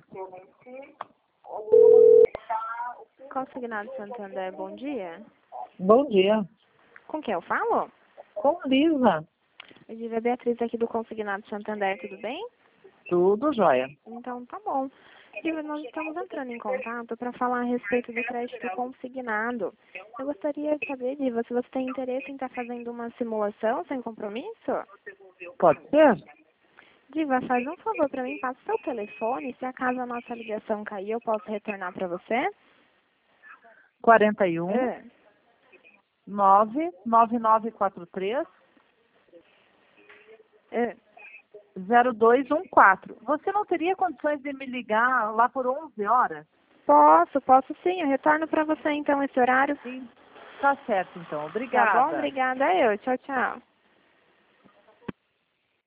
Consignado Santander, bom dia. Bom dia. Com quem eu falo? Com Lisa. Eu digo a Beatriz aqui do Consignado Santander, tudo bem? Tudo jóia. Então tá bom. Diva, nós estamos entrando em contato para falar a respeito do crédito consignado. Eu gostaria de saber, Diva, se você tem interesse em estar fazendo uma simulação sem compromisso? Pode ser? Diva, faz um favor para mim, passa o seu telefone, se acaso a nossa ligação cair, eu posso retornar para você? 41 É. 99943 É. 0214. Você não teria condições de me ligar lá por 11 horas? Posso sim, eu retorno para você então esse horário. Sim. Tá certo, então. Tá bom? Obrigada. Obrigada eu. Tchau, tchau.